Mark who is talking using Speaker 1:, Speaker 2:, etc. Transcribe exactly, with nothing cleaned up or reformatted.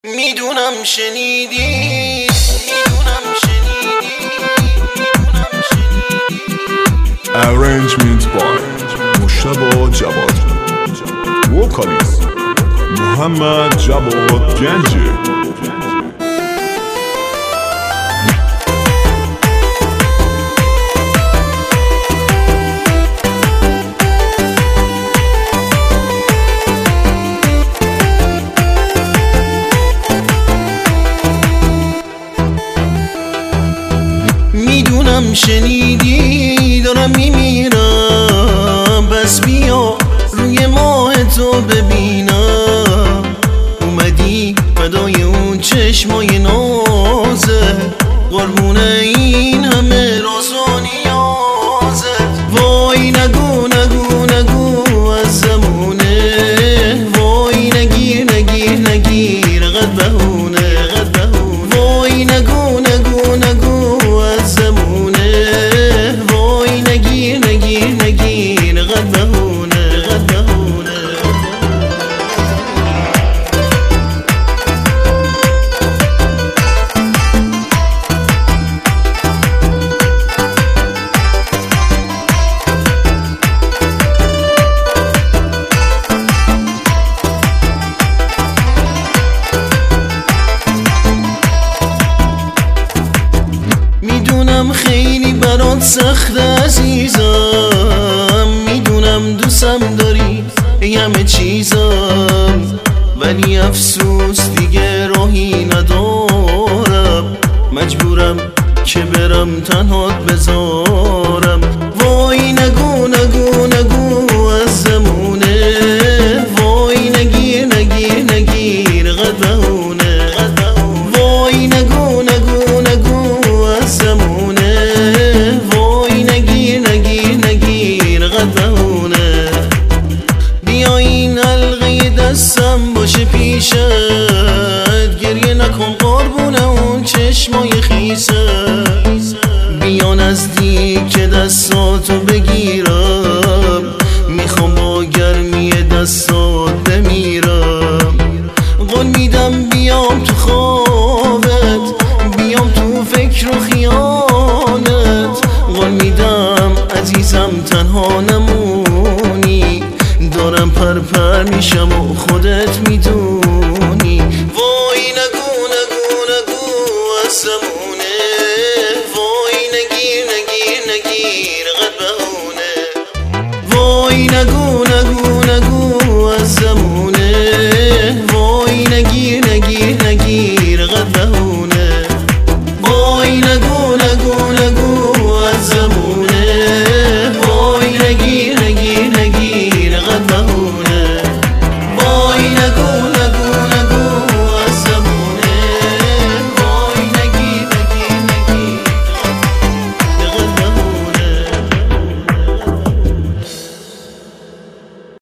Speaker 1: میدونم شنیدی میدونم شنیدی میدونم شنیدی
Speaker 2: Arrangement by مشتبه جواد وکالیست محمد جواد گنجی.
Speaker 1: میدونم شنیدی دارم میمیرم، بس بیا روی ماه تو ببینم. اومدی فدای اون چشمای نازه، قربونه این همه راز و نیازه. وای نگو نگو نگو از زمونه، وای نگیر نگیر نگیر قد بهونه قد بهونه. وای نگو نگو نگو از زمونه، وای نگیر نگیر نگیر قد بهونه قد بهونه. میدونم خیلی برات سخت عزیزم، میدونم دوستم داری ای همه چیزم، ولی افسوس دیگه راهی ندارم، مجبورم که برم تنهات بذارم. وای نگو نگو نگو از زمونه، وای نگیر نگیر نگیر قد بهونه قد بهونه. وای نگو نگو نگو از زمونه، وای نگیر نگیر نگیر قد بهونه. بیا این حلقه دستم باشه پیشت، گریه نکن قربونه اون چشمای خیست. بیا نزدیک دستاتو بگیرم، میخوام با گرمی دستات بمیرم. قول میدم بیام تو خوابت، بیام تو فکر و خیالت. قول میدم عزیزم تنها نمونی، دارم پر پر میشم و خودت میدونی.